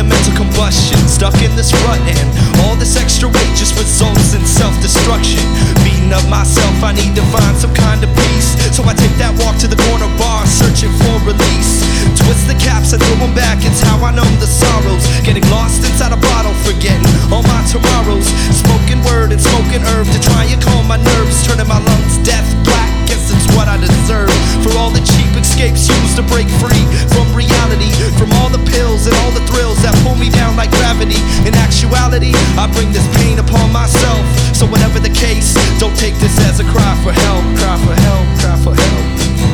a mental combustion, stuck in this rut, and all this extra weight just results in self-destruction. Beating up myself, I need to find some kind of peace, so I take that walk to the corner bar, searching for release. Twist the caps and throw them back, it's how I numb the sorrows. Getting lost inside a bottle, forgetting all my tomorrows. Spoken word and spoken herb to try and calm my nerves, turning my lungs death black, guess it's what I deserve. For all the cheap escapes used to break free from reality, from all the pills and all the thrills that pull me down like gravity. In actuality, I bring this pain upon myself, so whatever the case, don't take this as a cry for help. Cry for help, cry for help.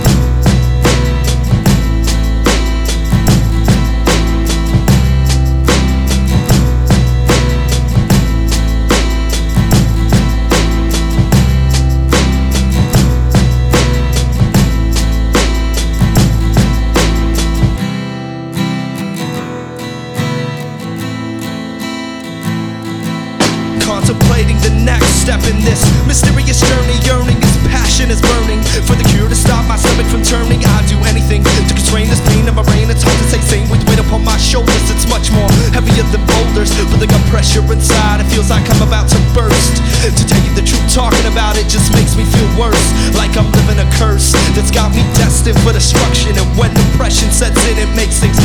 Contemplating the next step in this mysterious journey, yearning as passion is burning for the cure to stop my stomach from turning. I'd do anything to constrain this pain in my brain. It's hard to say sane with weight upon my shoulders. It's much more heavier than boulders, building up pressure inside. It feels like I'm about to burst. To tell you the truth, talking about it just makes me feel worse, like I'm living a curse that's got me destined for destruction. And when depression sets in, it makes things